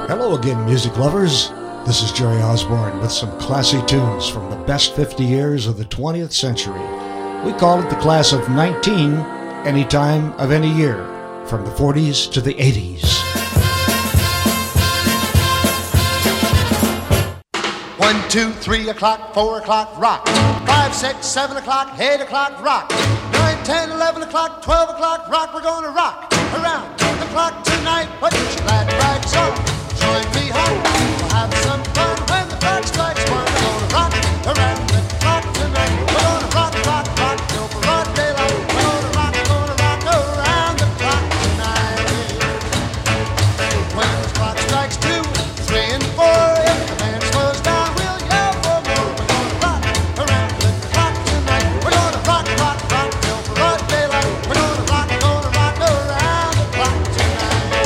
Hello again, music lovers. This is Jerry Osborne with some classy tunes from the best 50 years of the 20th century. We call it the class of 19, any time of any year, from the 40s to the 80s. 1, 2, 3 o'clock, 4 o'clock, rock. 5, 6, 7 o'clock, 8 o'clock, rock. 9, 10, 11 o'clock, 12 o'clock, rock. We're gonna rock around the clock tonight. Put your glad rags on, join me home. We'll have some fun when the clock strikes 1. We're gonna rock around the clock tonight. We're gonna rock, rock, rock till broad daylight. We're gonna rock around the clock tonight. When the clock strikes 2, 3, and 4, if the band slows down, we'll yell for more. We're gonna rock around the clock tonight. We're gonna rock, rock, rock till broad daylight. We're gonna rock around the clock tonight.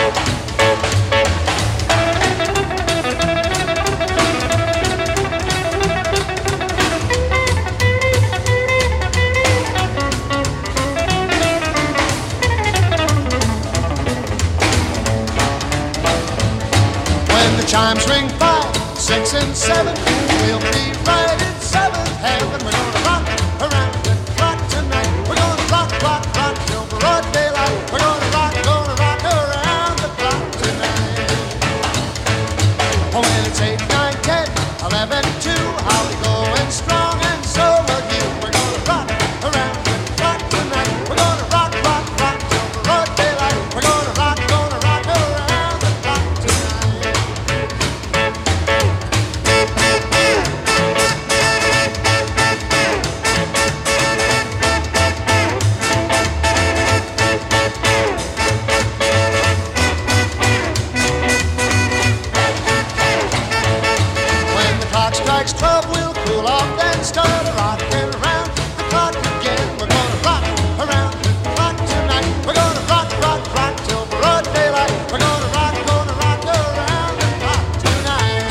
When the chimes ring 5, 6, and 7, we'll be right in 7th heaven. We're gonna rock around the clock tonight. We're gonna rock, rock, rock till broad daylight. We're gonna rock around the clock tonight. Oh, when it's 8, 9, 10, 11, 2, I'll be going strong, and so will you. We're gonna rock around the clock tonight. We're gonna rock, rock, rock till broad daylight. We're gonna rock around the clock tonight. When the clock strikes 12, we'll cool off, then start rocking around the clock again. We're gonna rock around the clock tonight. We're gonna rock, rock, rock till broad daylight. We're gonna rock around the clock tonight.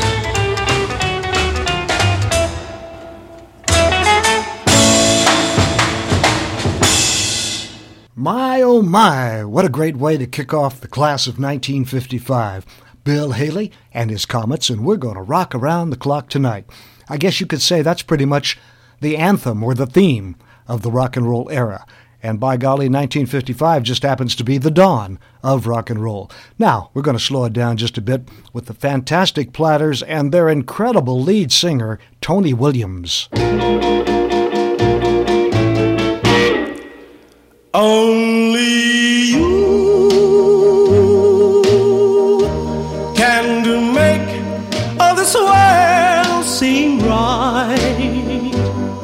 My, oh my, what a great way to kick off the class of 1955. Bill Haley and his Comets, and we're going to rock around the clock tonight. I guess you could say that's pretty much the anthem or the theme of the rock and roll era. And by golly, 1955 just happens to be the dawn of rock and roll. Now, we're going to slow it down just a bit with the Fantastic Platters and their incredible lead singer, Tony Williams. Only you can make all this world seem right.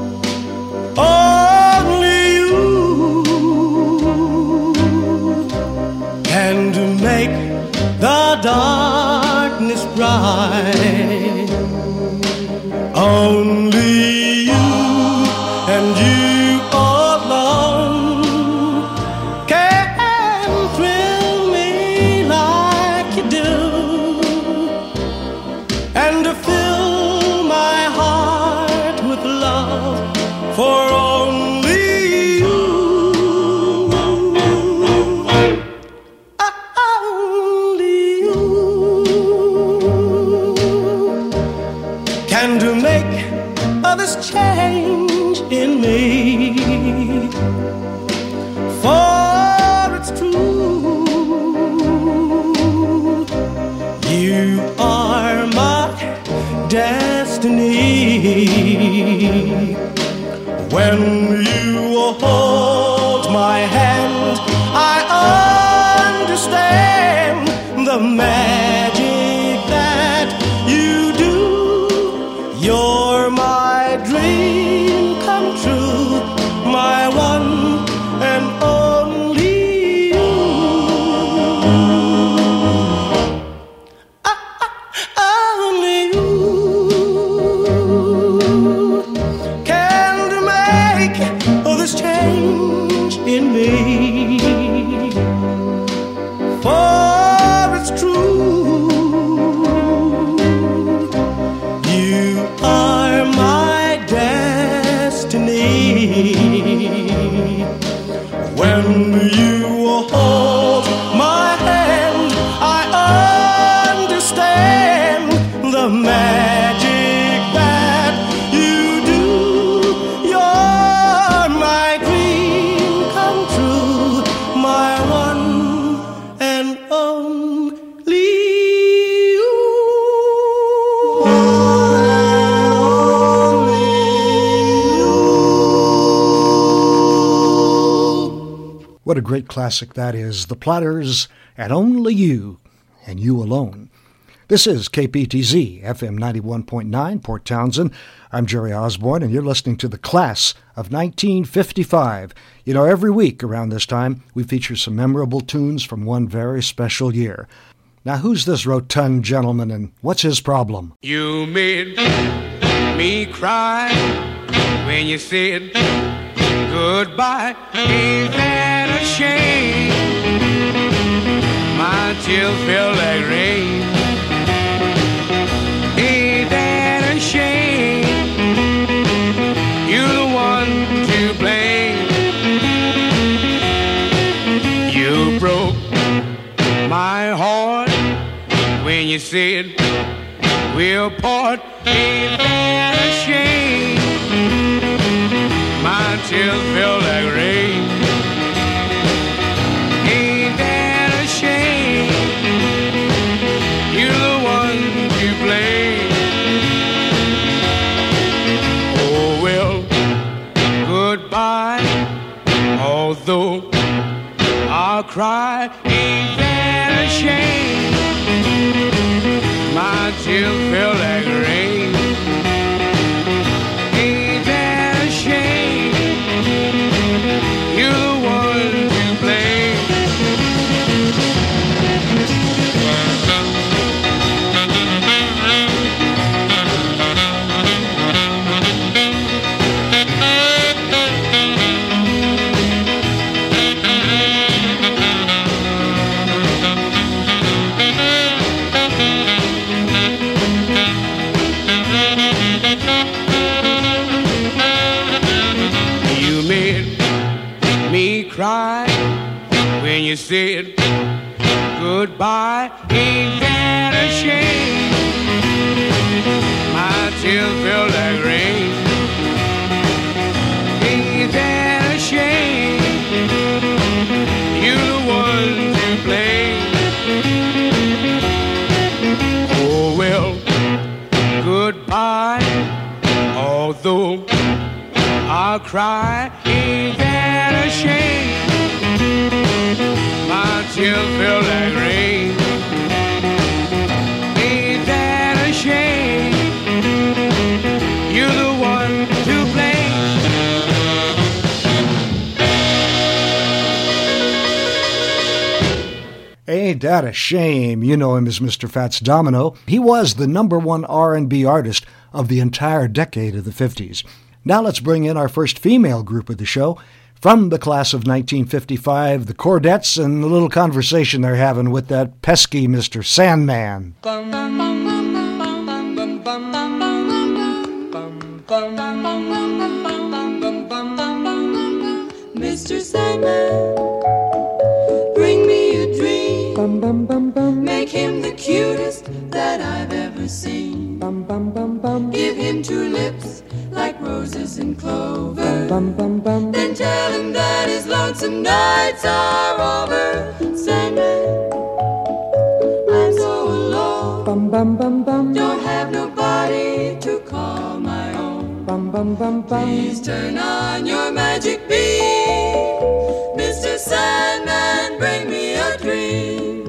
Only you can make the darkness bright. Only you and you alone can thrill me like you do, and to fill my heart with love for only you. Only you can make others change in me. For it's true, you are my destiny. When you hold my hand, I understand the magic that you do. You're my dream come true, my one and only you. Only you can make all this change in me. For it's true, a great classic that is. The Platters and Only You, and You Alone. This is KPTZ, FM 91.9, Port Townsend. I'm Jerry Osborne, and you're listening to the Class of 1955. You know, every week around this time, we feature some memorable tunes from one very special year. Now, who's this rotund gentleman, and what's his problem? You made me cry when you said goodbye. Ain't that a shame? My tears feel like rain. Ain't that a shame? You're the one to blame. You broke my heart when you said we'll part. Ain't that a shame? My tears feel like rain. Ain't that a shame? You're the one to blame. Oh well, goodbye. Although I'll cry, ain't that a shame? My tears feel like rain. Ain't that a shame? You're the one to blame. Cry when you said goodbye. Ain't that a shame? My tears feel like rain. Ain't that a shame? You're the one to blame. Oh well, goodbye. Although I'll cry, ain't that a shame? My tears feel like rain. Ain't that a shame? You're the one to blame. Ain't that a shame? You know him as Mr. Fats Domino. He was the #1 R&B artist of the entire decade of the 50s. Now let's bring in our first female group of the show. From the class of 1955, the Chordettes, and the little conversation they're having with that pesky Mr. Sandman. Mr. Sandman, bring me a dream. Make him the cutest that I've ever seen. Give him 2 lips like roses and clover. Then tell him that his lonesome nights are over. Sandman, I'm so alone. Don't have nobody to call my own. Please turn on your magic beam. Mr. Sandman, bring me a dream.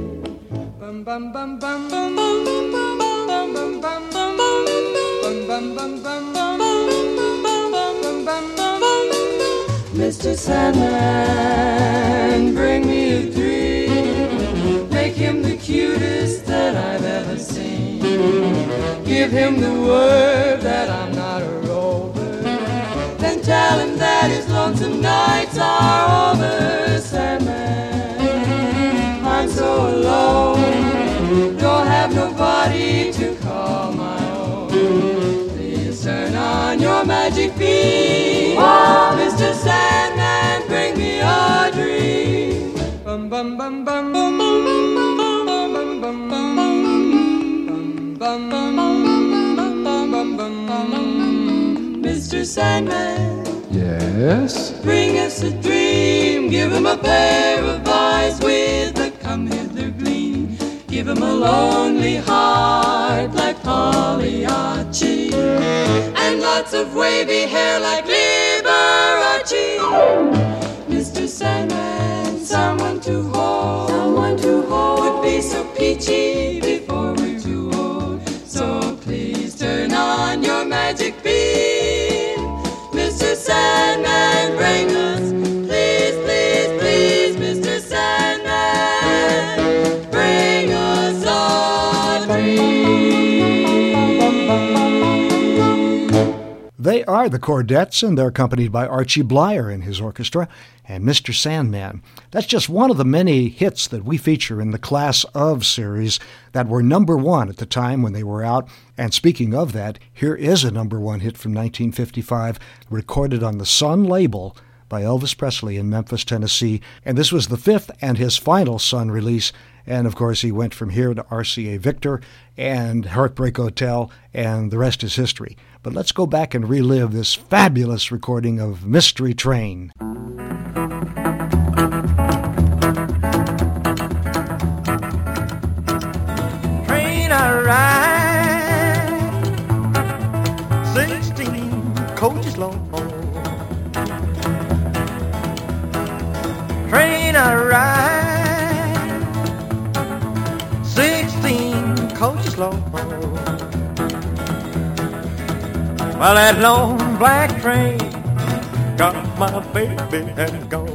Mr. Sandman, bring me a dream. Make him the cutest that I've ever seen. Give him the word that I'm not a rover. Then tell him that his lonesome nights are over. Sandman, I'm so alone. Don't have nobody to call my own. Please turn on your magic beam. Oh, Mr. Sandman, bring me a dream. Bum bum bum bum bum bum bum bum bum bum. Mr. Sandman, yes? Bring us a dream. Give him a pair of eyes with a come hither gleam. Give him a lonely heart like Pagliacci, and lots of wavy hair like Liberace. Mr. Sandman, someone to hold would be so peachy before we're too old. So please turn on your magic beam, Mr. Sandman, bring us, please, please, please, Mr. Sandman, bring us a dream. They are the Chordettes, and they're accompanied by Archie Blyer and his orchestra, and Mr. Sandman. That's just one of the many hits that we feature in the Class of series that were number one at the time when they were out. And speaking of that, here is a number one hit from 1955, recorded on the Sun label by Elvis Presley in Memphis, Tennessee. And this was the fifth and his final Sun release. And of course, he went from here to RCA Victor and Heartbreak Hotel, and the rest is history. But let's go back and relive this fabulous recording of Mystery Train. Train I ride, 16 coaches long. Train I ride, 16 coaches long. Well, that long black train got my baby and gone.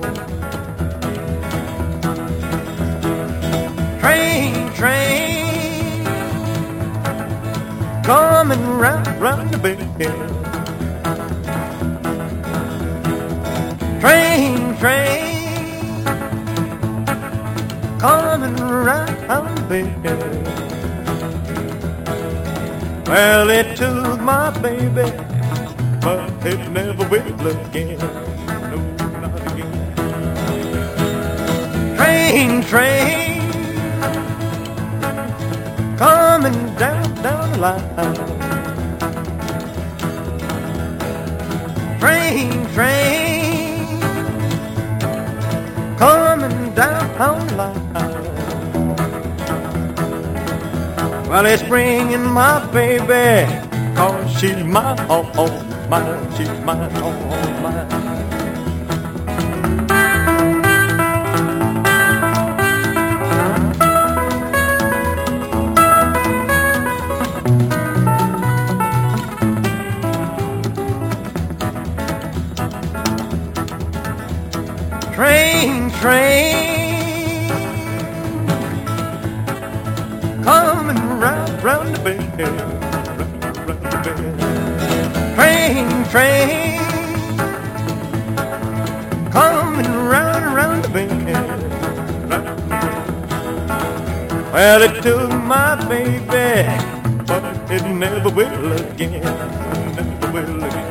Train, coming round the bend. Train, coming round the bend. Well, it took my baby, but it never will again. No, not again. Train, coming down the line. Train, coming down the line. Well, it's bringing my baby, 'cause she's mine, oh, mine, she's mine, oh, mine. Train, coming round the bend, round the bend. Train, coming round the bend. Well, it took my baby, but it never will again, never will again.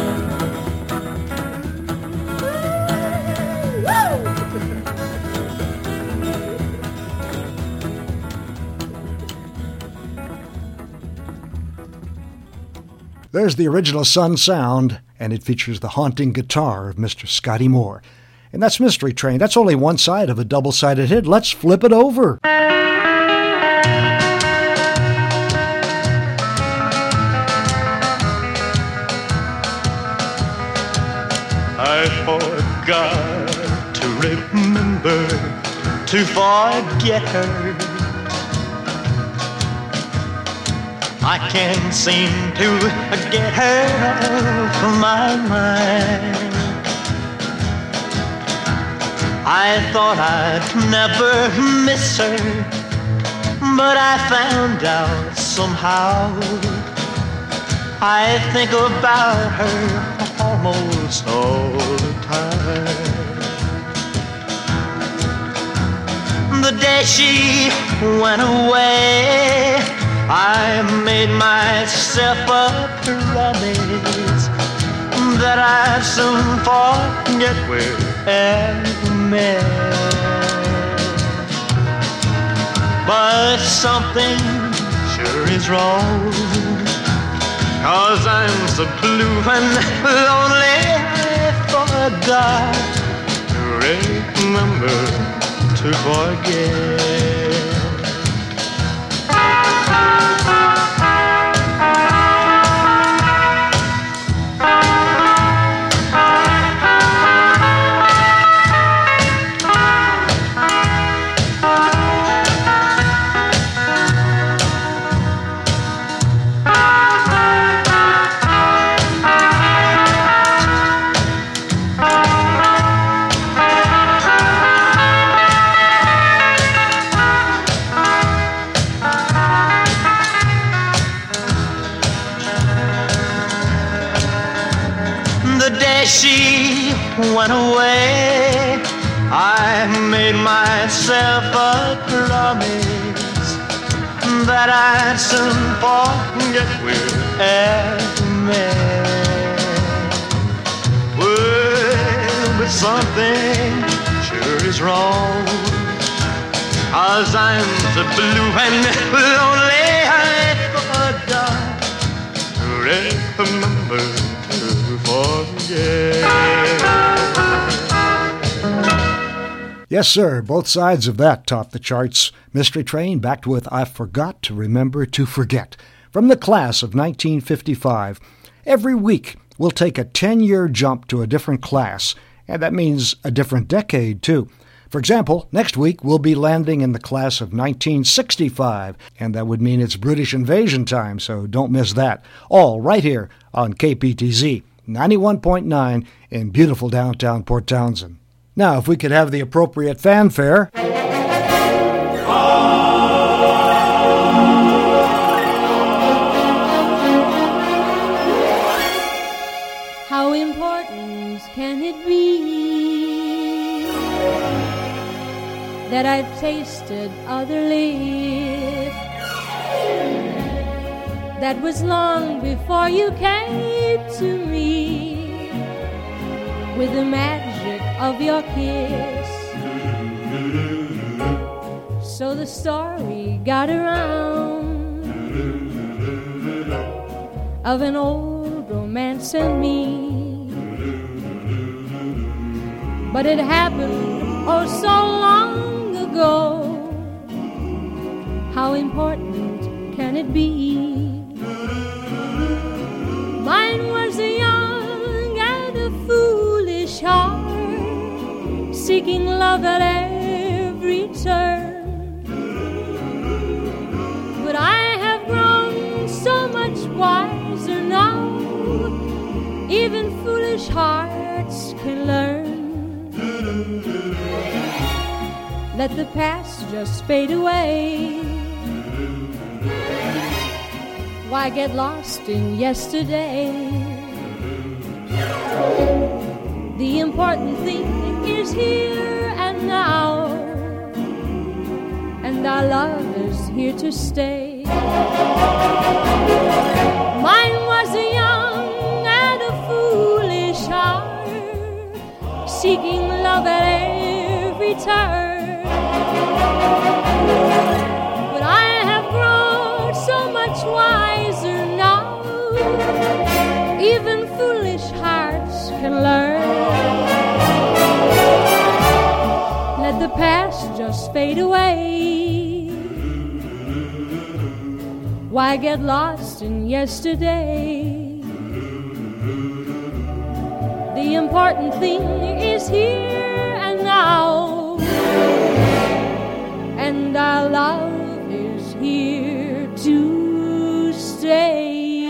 There's the original Sun sound, and it features the haunting guitar of Mr. Scotty Moore. And that's Mystery Train. That's only one side of a double-sided hit. Let's flip it over. I forgot to remember to forget her. I can't seem to get her off my mind. I thought I'd never miss her, but I found out somehow. I think about her almost all the time. The day she went away, I made myself a promise that I'd soon forget we're ever met. But something sure is wrong, 'cause I'm so blue and lonely. I forgot to remember to forget. went away, I made myself a promise that I'd soon forget we're met. Well, but something sure is wrong, 'cause I'm so blue and lonely I forgot to remember to forget. Yes, sir, both sides of that topped the charts. Mystery Train backed with I Forgot to Remember to Forget. From the class of 1955, every week we'll take a 10-year jump to a different class, and that means a different decade, too. For example, next week we'll be landing in the class of 1965, and that would mean it's British invasion time, so don't miss that. All right here on KPTZ 91.9 in beautiful downtown Port Townsend. Now, if we could have the appropriate fanfare. How important can it be that I've tasted other lips? That was long before you came to me with the magic of your kiss. So the story got around of an old romance and me, but it happened oh so long ago. How important can it be? Mine was a young and a foolish heart, seeking love at every turn. But I have grown so much wiser now, even foolish hearts can learn. Let the past just fade away. Why get lost in yesterday? The important thing is here and now, and our love is here to stay. Mine was a young and a foolish heart, seeking love at every turn. But I have grown so much wiser now, even foolish hearts can learn. Let the past just fade away. Why get lost in yesterday? The important thing is here and now, and our love is here to stay.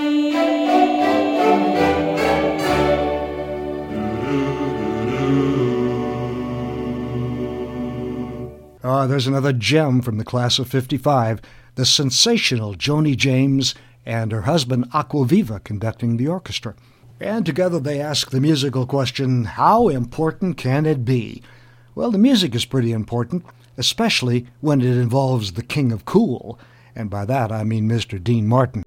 There's another gem from the class of 55, the sensational Joni James and her husband Aquaviva conducting the orchestra. And together they ask the musical question, how important can it be? Well, the music is pretty important, especially when it involves the king of cool. And by that I mean Mr. Dean Martin.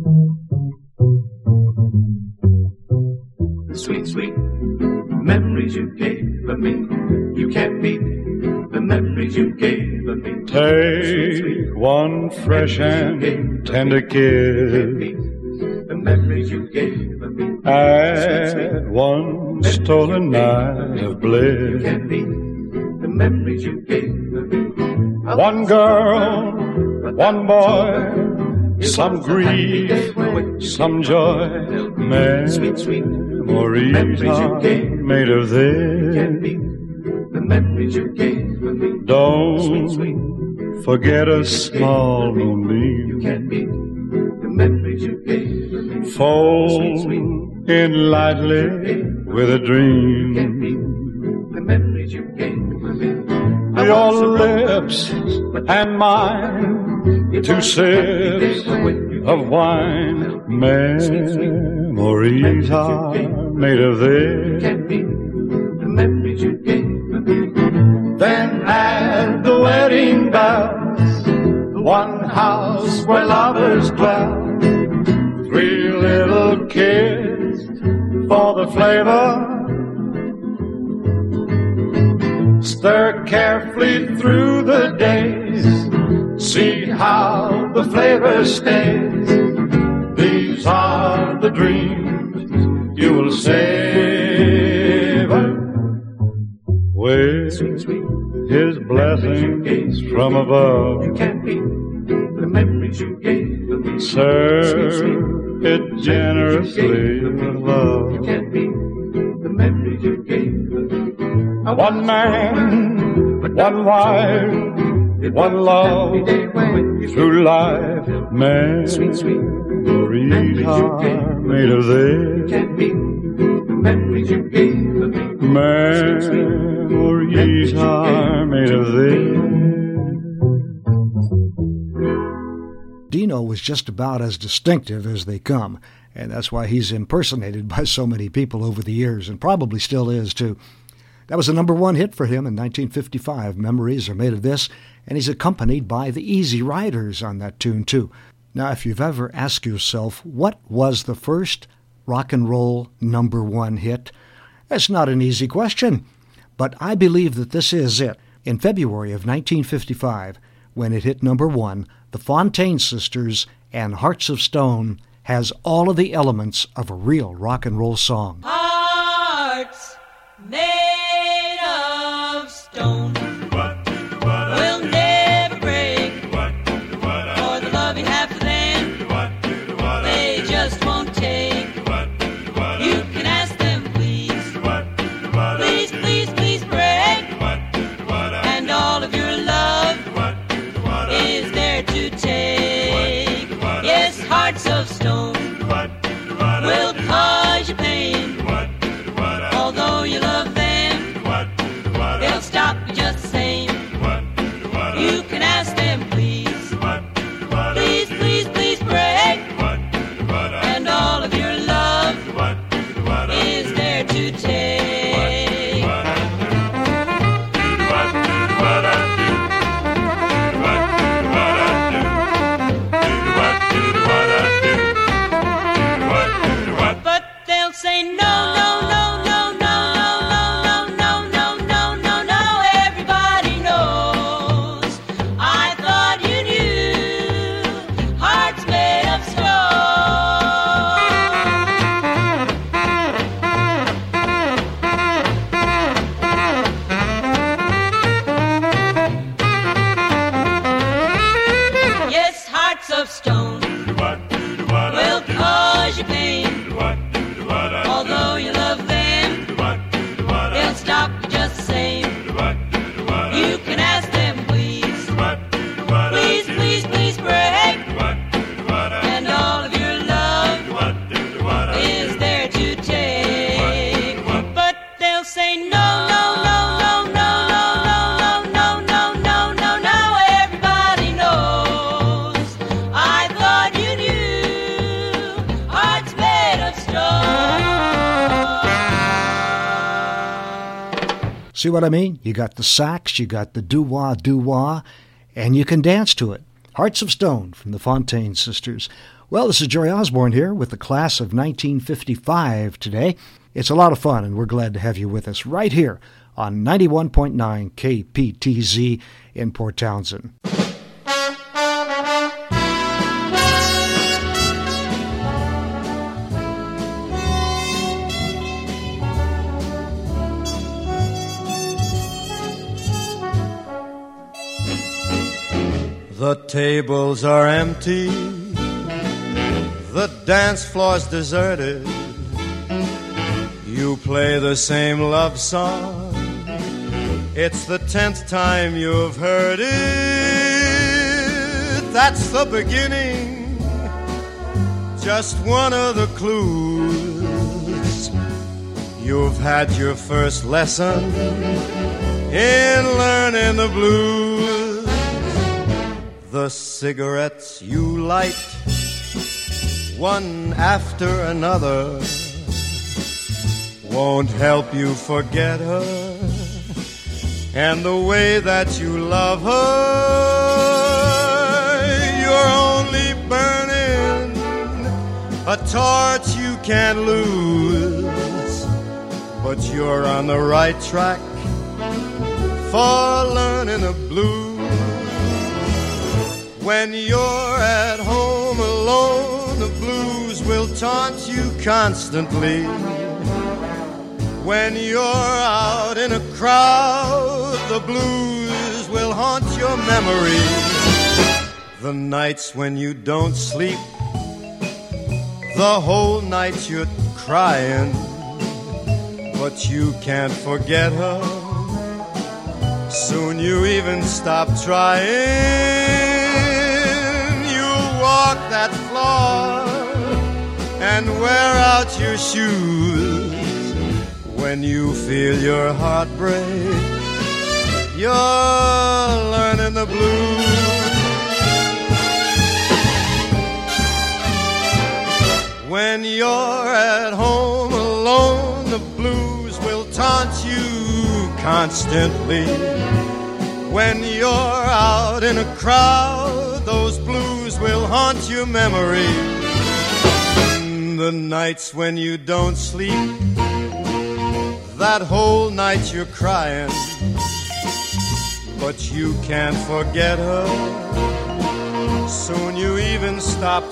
Sweet, sweet memories you gave me, you can't beat the memories you gave me. Take one fresh and tender kiss, The memories you gave me. add one stolen night of bliss. Can't beat the memories you gave me. One girl, one boy, some grief, some joy, Sweet, sweet memories are made of can't this. beat the memories you gave me. Don't forget a small You moonbeam. can't beat the memories you gave me. Fold in lightly with a Can't dream. beat the memories you gave me. Your lips and mine, two sips of wine. Memories are made of this. Can't beat memories you gave me. Then add the wedding bells, the one house where lovers dwell, 3 little kids for the flavor. Stir carefully through the days, see how the flavor stays. These are the dreams you will savor with Sweet, sweet His blessings from above. you can't beat the memories you gave me. Serve it generously with love. You can't beat the memories you gave me. One man, one wife, one love, through life, memories are made of this. Can't beat the memories you gave me. Memories are made of this. Dino was just about as distinctive as they come, and that's why he's impersonated by so many people over the years, and probably still is, too. That was a #1 hit for him in 1955, Memories Are Made of This, and he's accompanied by the Easy Riders on that tune, too. Now, if you've ever asked yourself, what was the first rock and roll #1 hit? That's not an easy question, but I believe that this is it. In February of 1955, when it hit #1, the Fontaine Sisters and Hearts of Stone has all of the elements of a real rock and roll song. Hearts made of stone will never break, for the love you have for them, they just won't take. You can ask them, please, please, please, please break, and all of your love is there to take. Yes, hearts of stone will cause you pain. Although you love them, they'll stop you just the same. You can ask them, please, please, please, please break, and all of your love is there to take. But they'll say no, no, no, no, no, no, no, no, no, no, no, no. Everybody knows. I thought you knew. Hearts made of stone. Yes, hearts of stone will cause you pain. Although you love them, they'll stop you just the same. You can ask them, please, please, please, please break, and all of your love is there to take. But they'll say no, no, no, no, no, no, no, no, no, no, no. Everybody knows. I thought you knew. Hearts made of stone. See what I mean? You got the sax, you got the doo-wah, doo-wah, and you can dance to it. Hearts of Stone from the Fontaine Sisters. Well, this is Jerry Osborne here with the class of 1955 today. It's a lot of fun, and we're glad to have you with us right here on 91.9 KPTZ in Port Townsend. The tables are empty, the dance floor's deserted. You play the same love song, it's the 10th time you've heard it. That's the beginning, just one of the clues. You've had your first lesson in learning the blues. The cigarettes you light, won't help you forget her, and the way that you love her, you're only burning a torch you can't lose. But you're on the right track for learning the blues. When you're at home alone, the blues will taunt you constantly. When you're out in a crowd, the blues will haunt your memory. The nights when you don't sleep, the whole night you're crying, but you can't forget her. Soon you even stop trying. Walk that floor and wear out your shoes. When you feel your heart break, you're learning the blues. When you're at home alone, the blues will taunt you constantly. When you're out in a crowd, those blues will haunt your memory. The nights when you don't sleep, that whole night you're crying, but you can't forget her. Soon you even stop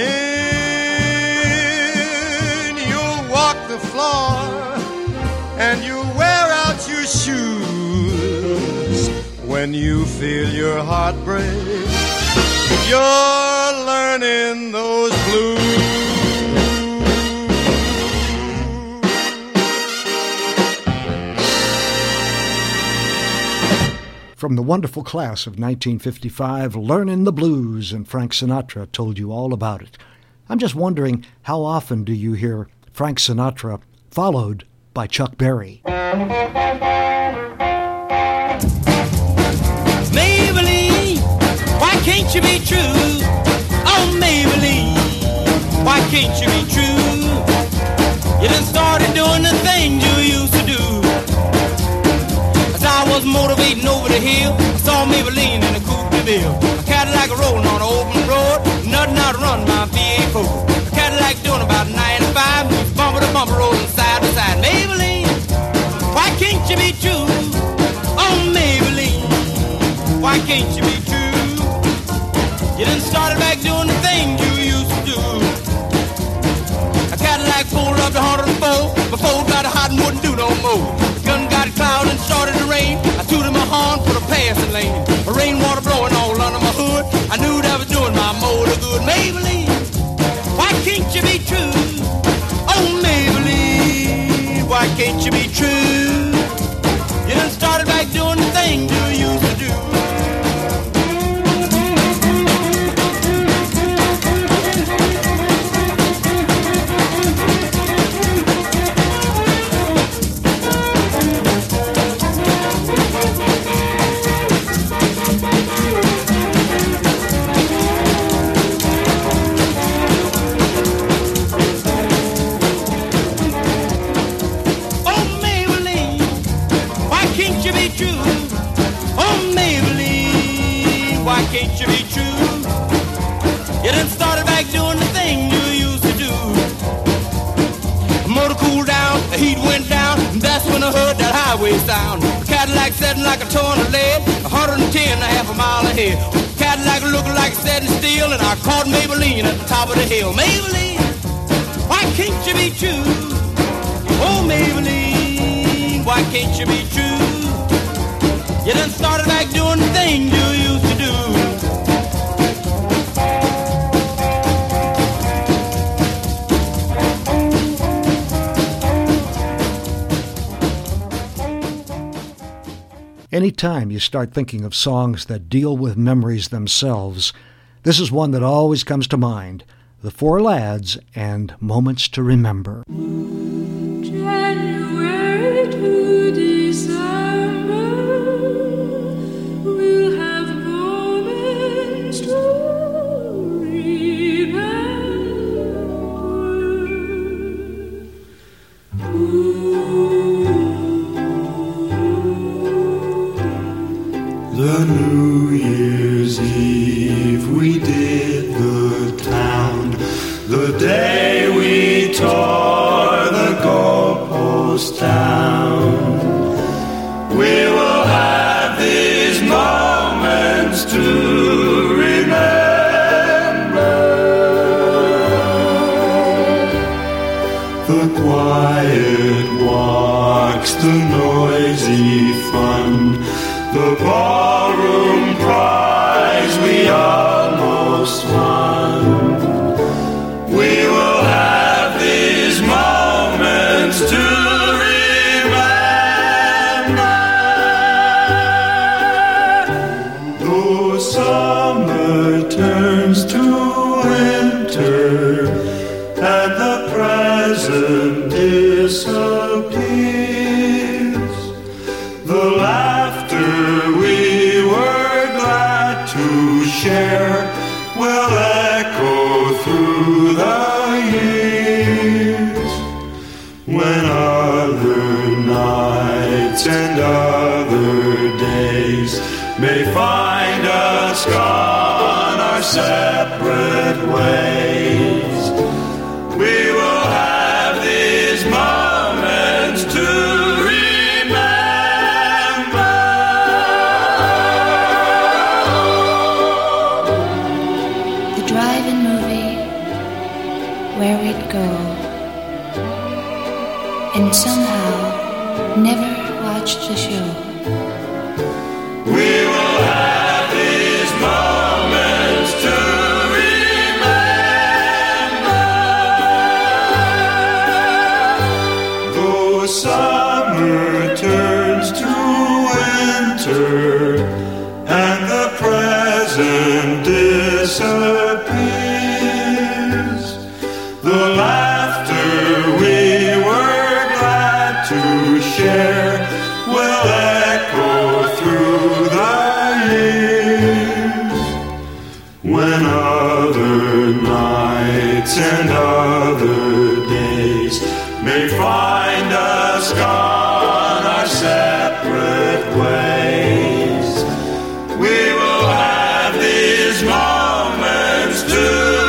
trying. You'll walk the floor and you'll wear out your shoes. When you feel your heart break, you're learning those blues. From the wonderful class of 1955, Learnin' the Blues, and Frank Sinatra told you all about it. I'm just wondering, how often do you hear Frank Sinatra followed by Chuck Berry? Maybelline, why can't you be true? Oh, Maybelline, why can't you be true? You done started doing the things you used to do. As I was motivating over the hill, I saw Maybelline in a coupe de ville. A Cadillac rolling on an open road, nothing out to run my V8 Ford. A Cadillac doing about 95, bumper to bumper rolling side to side. Maybelline, why can't you be true? Oh, Maybelline, why can't you be true? You done started back doing the things you used to do. A Cadillac pulled up to 104, before got hot and wouldn't do no more. The gun got cloud and started to rain. I tooted my horn for the passing lane. The rainwater blowing all under my hood. I knew that was doing my motor good. Maybelline, why can't you be true? Oh, Maybelline, why can't you be true? You done started back doing the things you used to do. Can't you be true? You done started back doing the thing you used to do. The motor cooled down, the heat went down, and that's when I heard that highway sound. The Cadillac setting like a ton of lead, 110 a half a mile ahead. The Cadillac looking like it's setting steel, and I caught Maybelline at the top of the hill. Maybelline, why can't you be true? Oh, Maybelline, why can't you be true? You done started back doing the thing you used to do. Anytime you start thinking of songs that deal with memories themselves, this is one that always comes to mind: The Four Lads and Moments to Remember. January to December, we'll have moments to remember. Ooh. we did the town, the day we tore the goalpost down. We will have these moments to remember. The quiet walks, the noisy fun, the ballroom prize we almost won. We will have these moments to remember. Though summer turns to winter and the present disappears, the laughter we were glad to share will echo through the years. When other nights and other days may find us gone our separate ways, we will have these moments to remember. The drive-in movie where we'd go and somehow never watch the show. We will have these moments to remember. Though summer turns to winter and the present disappears, the laughter we were glad to share will echo through the years. When other nights and other days may find us gone our separate ways, we will have these moments to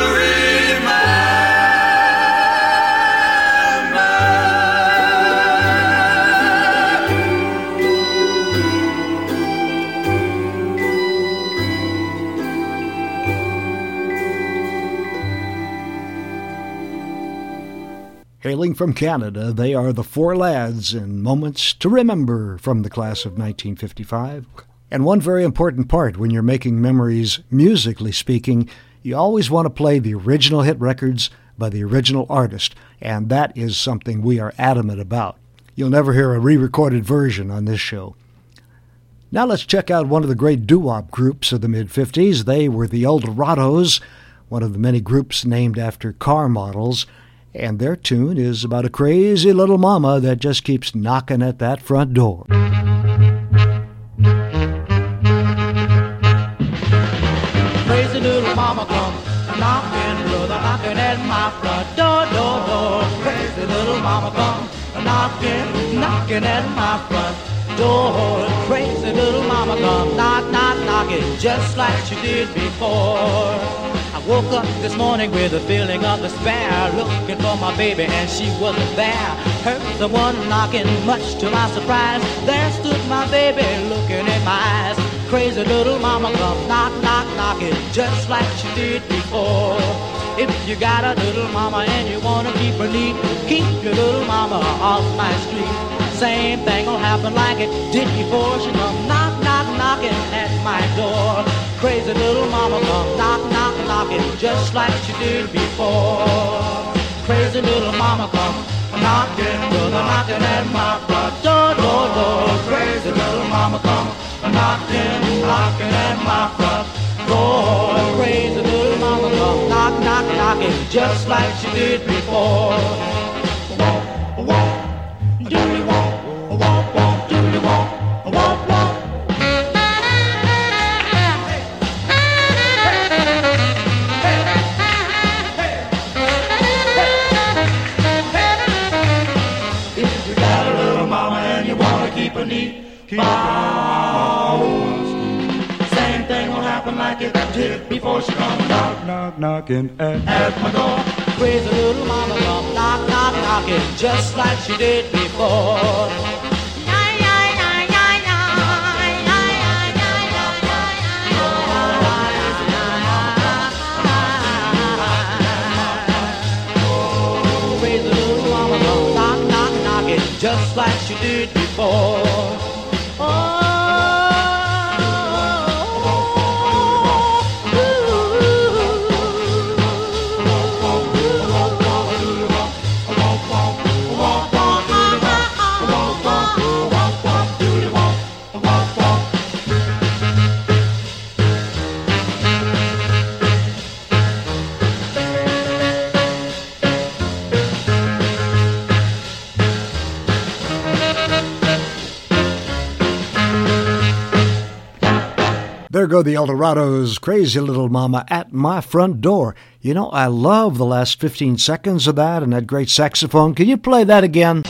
Hailing from Canada, they are the Four Lads in Moments to Remember from the class of 1955. And one very important part when you're making memories, musically speaking, you always want to play the original hit records by the original artist, and that is something we are adamant about. You'll never hear a re-recorded version on this show. Now let's check out one of the great doo-wop groups of the mid-50s. They were the Eldorados, one of the many groups named after car models, and their tune is about a crazy little mama that just keeps knocking at that front door. Crazy little mama come knocking, brother, knocking at my front door, door, door. Crazy little mama come knocking, knocking at my front door. Crazy little mama come knock, knock, knocking just like she did before. I woke up this morning with a feeling of despair, looking for my baby and she wasn't there. Heard someone knocking, much to my surprise. There stood my baby looking in my eyes. Crazy little mama come knock, knock, knocking just like she did before. If you got a little mama and you wanna keep her neat, keep your little mama off my street. Same thing will happen like it did before. She come knock, knock, knocking at my door. Crazy little mama come knock, knock, knocking just like she did before. Crazy little mama come knocking, brother, knocking at my front door, door, door. Crazy little mama come knocking, knocking at my front door. Crazy little mama come knock, knock, knocking just like she did before. Walk, walk, do-de walk, walk, walk, do-de walk, walk, walk. Keep bounds. Same thing will happen like it she did before she come knock, knock, knocking at my door. Crazy little mama come knock, knock, knocking just like she did before. Crazy little mama come knock, knock, knocking just like she did before. There go the Eldorados, Crazy Little Mama at My Front Door. You know, I love the last 15 seconds of that and that great saxophone. Can you play that again?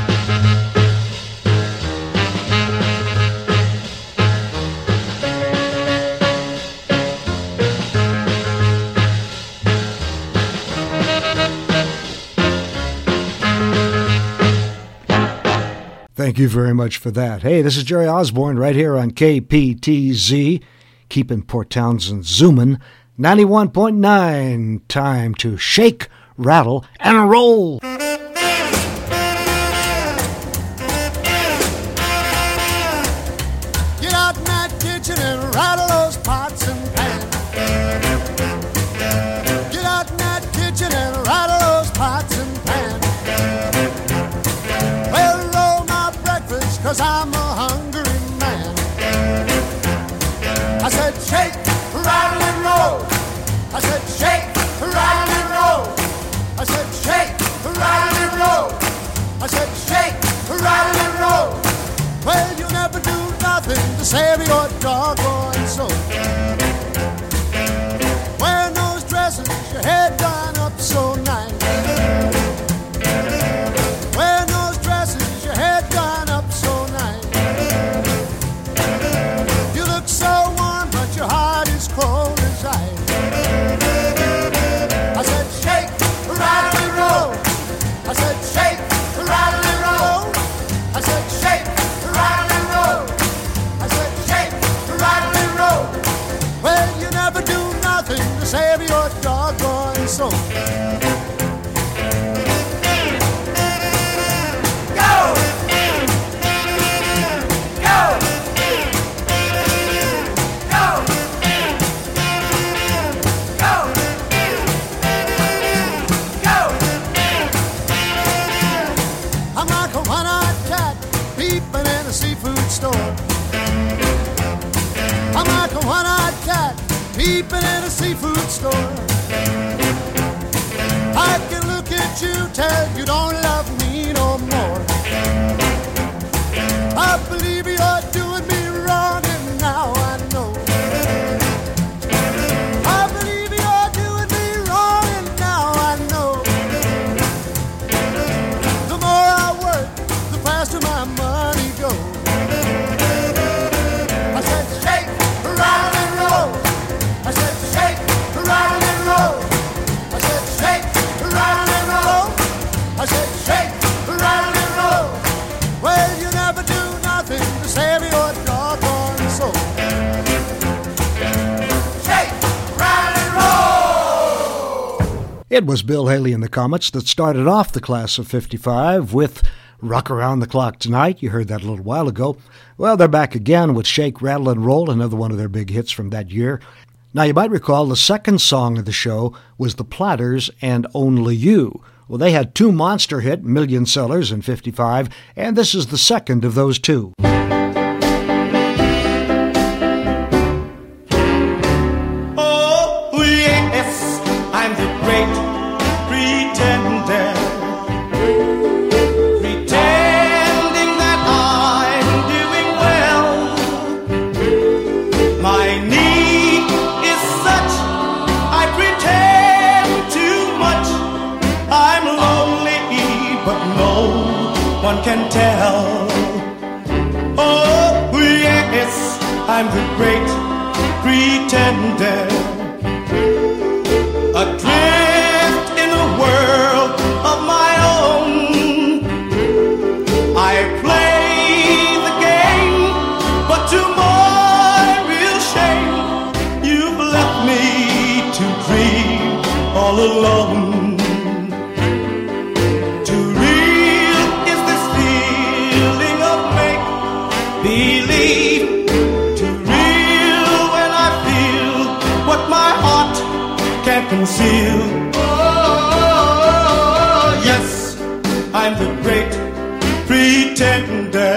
Thank you very much for that. Hey, this is Jerry Osborne right here on KPTZ, keeping Port Townsend zooming. 91.9, time to shake, rattle, and roll. Get out in that kitchen and rattle those pots and pans. Get out in that kitchen and rattle those pots and pans. Well, roll my breakfast, 'cause I'm a hungry man. I said shake, rattle and roll. I said shake, rattle and roll. I said shake, rattle and roll. I said shake, rattle and roll. Well, you never do nothing to save your doggone soul. Wearing those dresses, your head done up so nice. Wearing those dresses, your head done up so nice. You look so warm, but your heart is cold as ice. I said shake, rattle and roll. I said shake, rattle and roll. I said shake, rattle and roll. I said shake, rattle and roll. Well, you never do nothing to save your doggone soul. Go! Go! Go! I'm like a one-eyed cat peeping in a seafood store. I'm like a one-eyed cat peeping in a seafood store. I can look at you, tell you don't love me no more. I believe you're doing me wrong, and now I know. I believe you're doing me wrong, and now I know. The more I work, the faster my money goes. I said shake, rattle and roll. I said shake, rattle and roll. I said shake, rattle and roll. I said shake, rattle and roll. Well, you never do nothing to save your doggone soul. Shake, rattle and roll. It was Bill Haley and the Comets that started off the class of 55 with Rock Around the Clock Tonight. You heard that a little while ago. Well, they're back again with Shake, Rattle, and Roll, another one of their big hits from that year. Now, you might recall the second song of the show was The Platters and Only You. Well, they had two monster hit million sellers in 55, and this is the second of those two. Oh, yes, I'm the great pretender. Pretending that I'm doing well. My need is such, I pretend too much. I'm lonely, but no one can tell. Oh, yes, I'm the great pretender. pretender, adrift in a world of my own. I play the game, but to my real shame, you've left me to dream all alone. Too real is this feeling of make-believe. Too real when I feel what my heart can't conceal. Oh, yes, I'm the great pretender,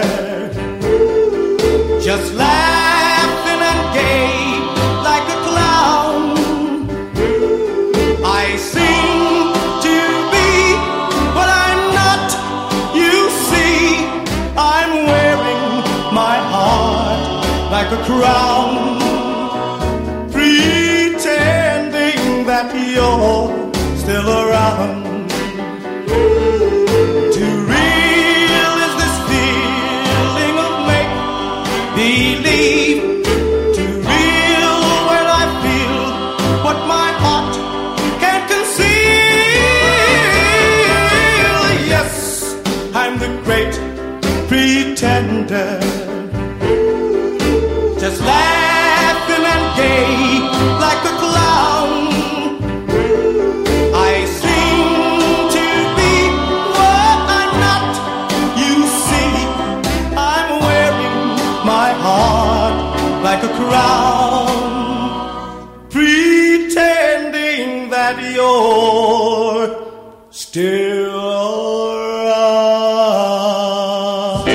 just laughing and gay like a clown. I seem to be what I'm not, you see. I'm wearing my heart like a crown, pretending that you're still around. Too real is this feeling of make-believe. Too real when I feel what my heart can't conceal. Yes, I'm the great pretender, just laughing and gay like a clown. I seem to be what I'm not, you see. I'm wearing my heart like a crown, pretending that you're still around.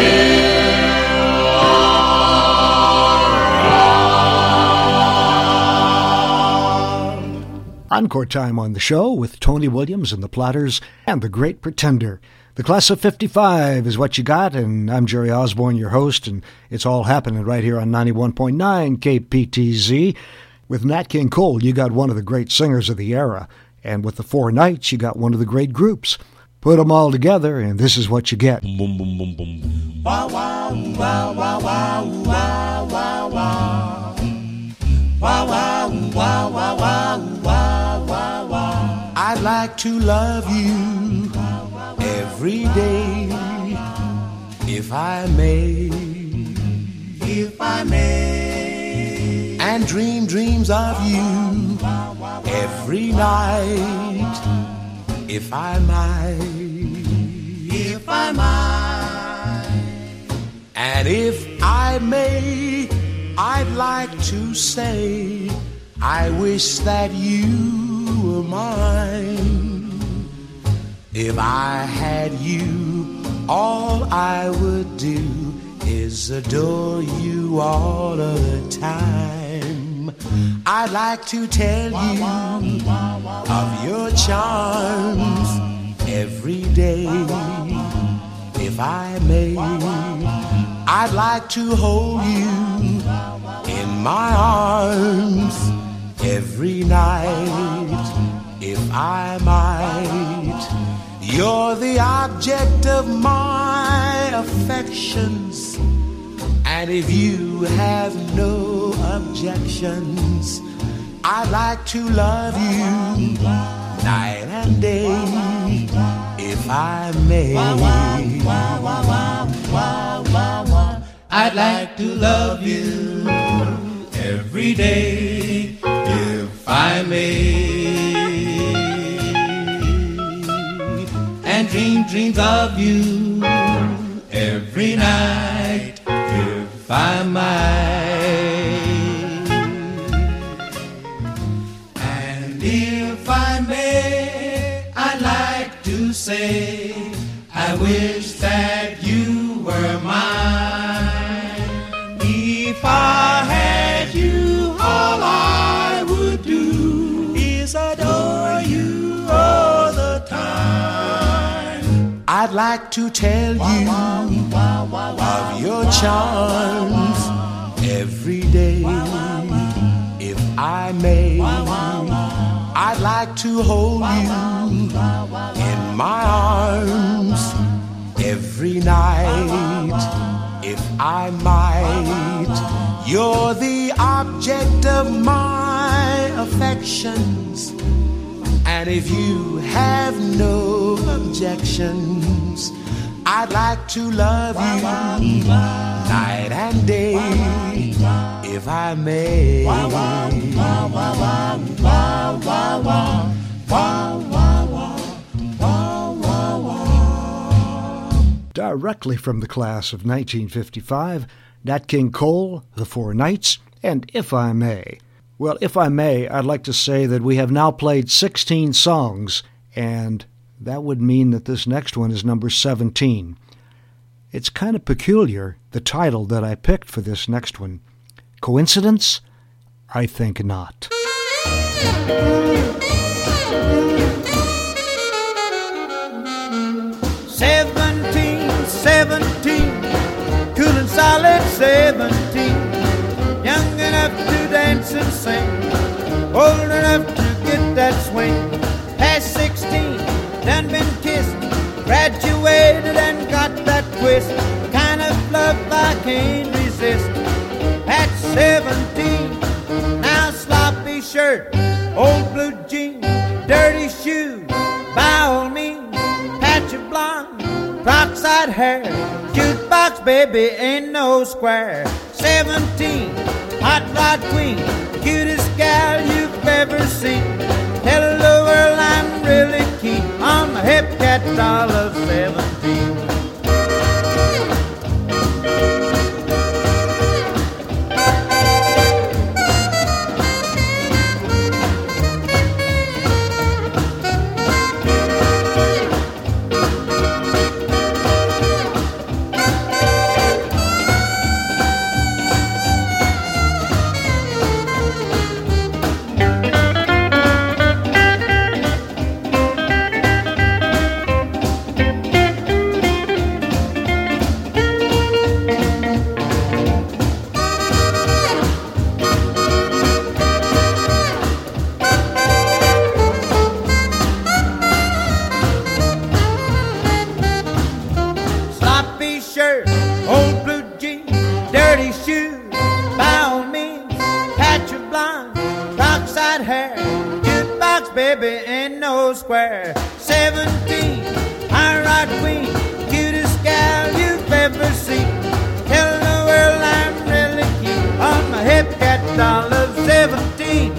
Encore time on the show with Tony Williams and the Platters and The Great Pretender. The class of 55 is what you got, and I'm Jerry Osborne, your host, and it's all happening right here on 91.9 KPTZ. With Nat King Cole, you got one of the great singers of the era, and with the Four Knights, you got one of the great groups. Put them all together, and this is what you get. Boom, boom, boom, boom. Wow, wow, wow, wow, wow, wow, wow, wow. Wow, wow, wow, wow, wow, wow, wow, wow. I'd like to love you every day, if I may, If I may, and dream dreams of you every night, if I might, if I might, and if I may, I'd like to say, I wish that you were mine. If I had you, all I would do is adore you all of the time. I'd like to tell you of your charms every day. If I may, I'd like to hold you in my arms every night, if I might. You're the object of my affections, and if you have no objections, I'd like to love you night and day, if I may. I'd like to love you every day, if I may, and dream dreams of you every night, if I might. And if I may, I'd like to say, I wish that you were mine. If I had you, all I would do is adore you all the time. I'd like to tell you of your charms every day, if I may. I'd like to hold you in my arms every night, if I might. You're the object of my affections, and if you have no objections, I'd like to love you night and day, if I may. Directly from the class of 1955, Nat King Cole, The Four Knights, and If I May. Well, if I may, I'd like to say that we have now played 16 songs, and that would mean that this next one is number 17. It's kind of peculiar, the title that I picked for this next one. Coincidence? I think not. 17, cool and solid 17, young enough to dance and sing, old enough to get that swing, past 16, done been kissed, graduated and got that twist, the kind of love I can't resist. At 17, now sloppy shirt, old blue jeans, dirty shoes, by all means, patch of blonde, peroxide hair, jukebox baby ain't no square. 17, hot rod queen, cutest gal you've ever seen. Tell the world I'm really keen on the hip cat doll of 17. Baby ain't no square. 17, high rod queen, cutest gal you've ever seen. Tell the world I'm really keen on my hip cat doll of 17.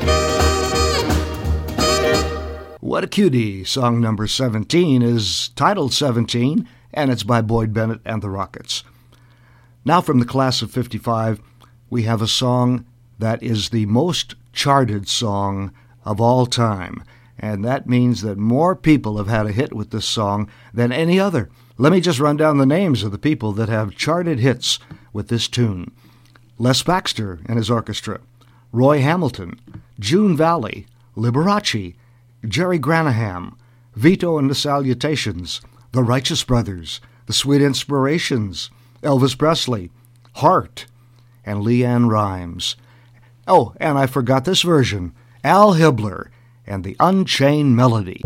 What a Cutie, song number 17, is titled 17, and it's by Boyd Bennett and the Rockets. Now from the class of 55, we have a song that is the most charted song of all time, and that means that more people have had a hit with this song than any other. Let me just run down the names of the people that have charted hits with this tune. Les Baxter and his orchestra, Roy Hamilton, June Valley, Liberace, Jerry Granaham, Vito and the Salutations, the Righteous Brothers, the Sweet Inspirations, Elvis Presley, Hart, and Leanne Rimes. Oh, and I forgot this version, Al Hibbler and the Unchained Melody.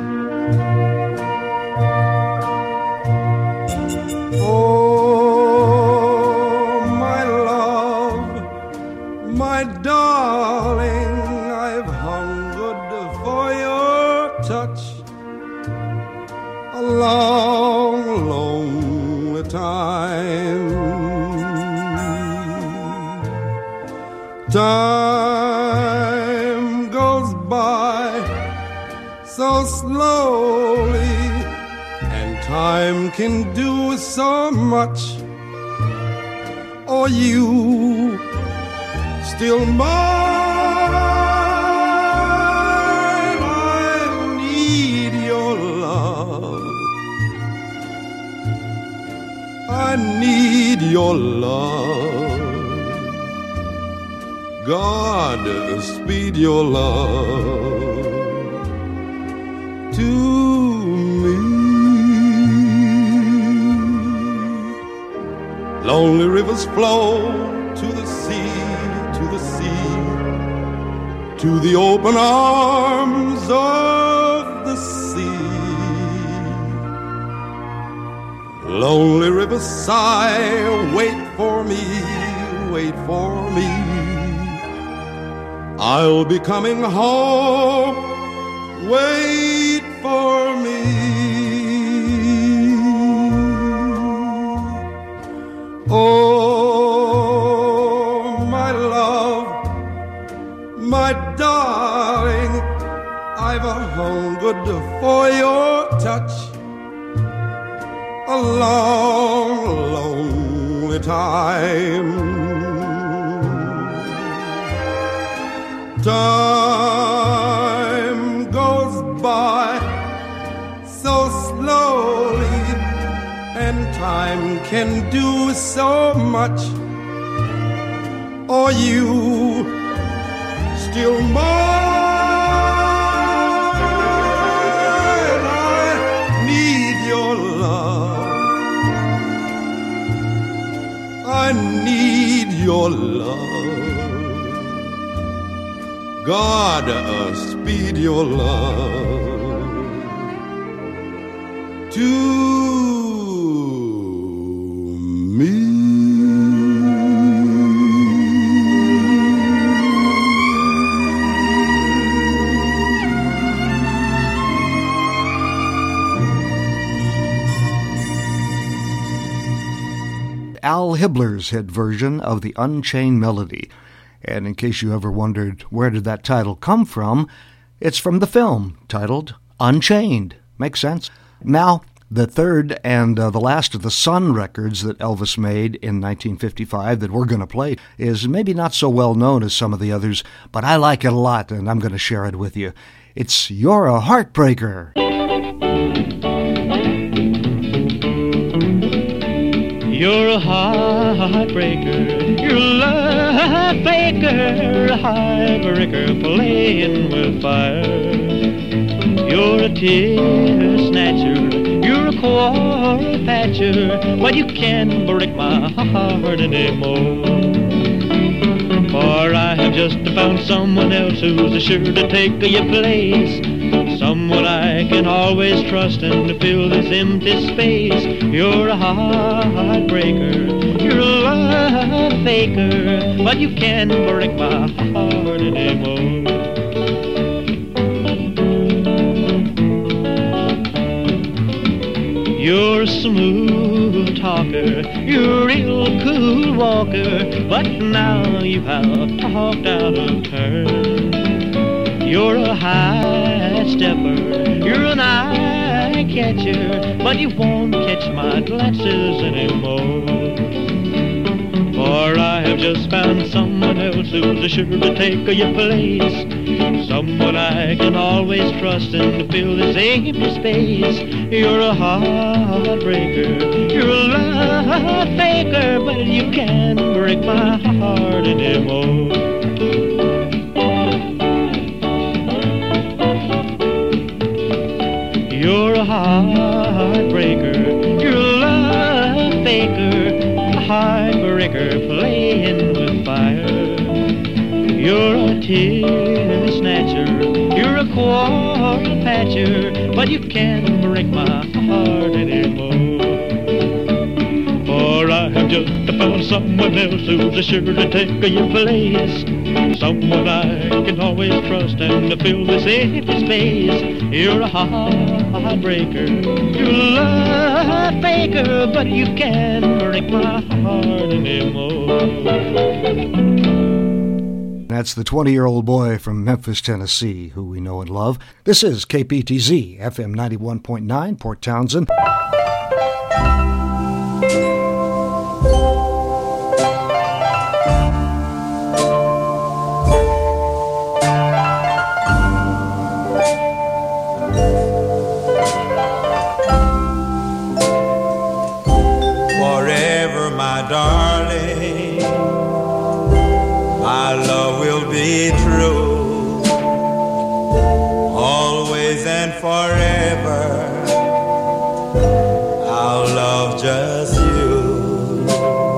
Oh, my love, my darling, I've hungered for your touch a long, long time. Time goes by so slowly, and time can do so much. Are you still mine? I need your love. I need your love. God, speed your love to me. Lonely rivers flow to the sea, to the sea, to the open arms of the sea. Lonely rivers sigh, wait for me wait for me. I'll be coming home, wait for me. Oh, my love, my darling, I've hungered for your touch a long, lonely time. Time goes by so slowly, and time can do so much. Are you still mine? I need your love. I need your love. God, speed your love to me. Al Hibbler's hit version of the Unchained Melody. And in case you ever wondered where did that title come from, it's from the film titled Unchained. Makes sense. Now, the third and the last of the Sun records that Elvis made in 1955 that we're going to play is maybe not so well known as some of the others, but I like it a lot and I'm going to share it with you. It's You're a Heartbreaker. You're a heartbreaker, you're a love faker, a heartbreaker playing with fire. You're a tear snatcher, you're a quarrel patcher, but you can't break my heart anymore. For I have just found someone else who's sure to take your place, someone I can always trust and to fill this empty space. You're a heartbreaker, you're a love faker, but you can't break my heart anymore. You're a smooth talker, you're a real cool walker, but now you have talked out of turn. You're a high stepper, you're an eye catcher, but you won't catch my glances anymore. For I have just found someone else who's sure to take your place, someone I can always trust and to fill this empty space. You're a heartbreaker, you're a love faker, but you can't break my heart anymore. You're a heartbreaker, you're a love faker, a heartbreaker playing with fire. You're a tear snatcher, you're a quarrel patcher, but you can't break my heart anymore. For I have just found someone else who's sure to take your place, someone I can always trust and to fill this empty space. You're a heartbreaker, you're a love faker, but you can't break my heart anymore. That's the 20-year-old boy from Memphis, Tennessee, who we know and love. This is KPTZ, FM 91.9, Port Townsend. Forever, my darling, my love will be true, always and forever. I'll love just you.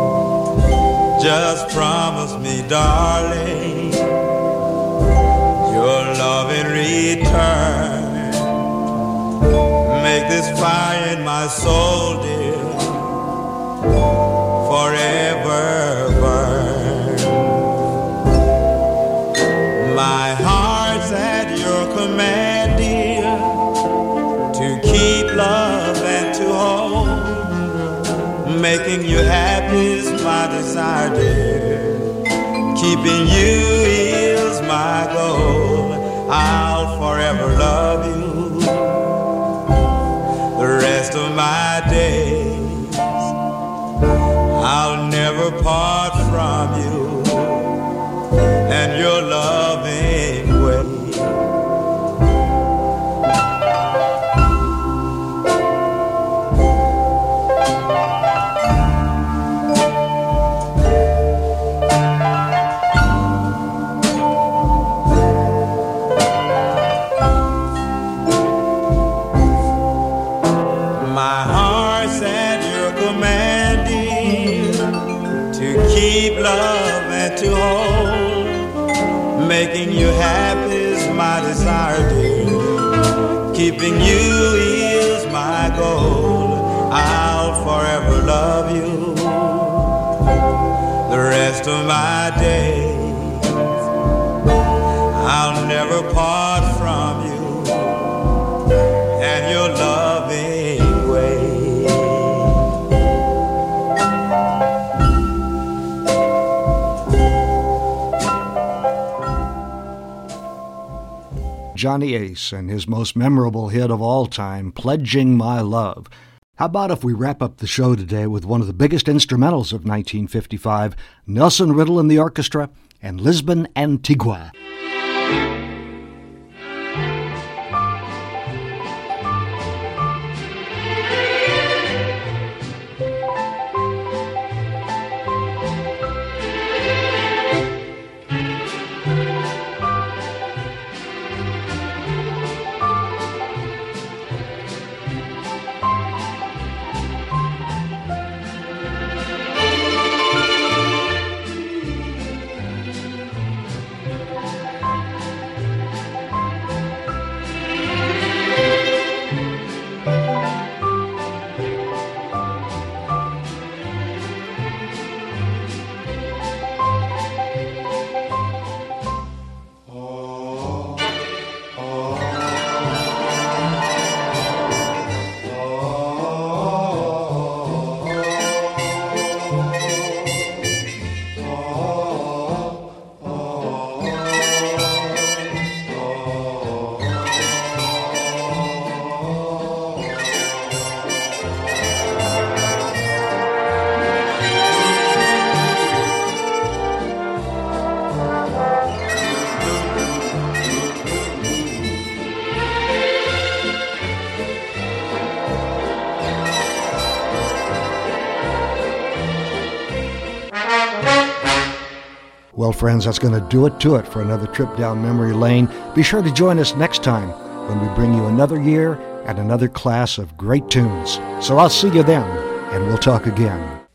Just promise me, darling, your love in return. Make this fire in my soul, dear, forever burn. command, dear, to keep love and to hold. Making you happy is my desire, dear. Keeping you is my goal. I'll forever love you the rest of my days. I'll never part from you and your loving way. My heart's at your command, dear, to keep love and to hold. Making you happy is my desire, dear. Keeping you is my goal. I'll forever love you the rest of my days. I'll never part from you and your loving way. Johnny Ace and his most memorable hit of all time, Pledging My Love. How about if we wrap up the show today with one of the biggest instrumentals of 1955, Nelson Riddle and the orchestra, and Lisbon Antigua. Well, friends, that's going to do it for another trip down memory lane. Be sure to join us next time when we bring you another year and another class of great tunes. So I'll see you then, and we'll talk again.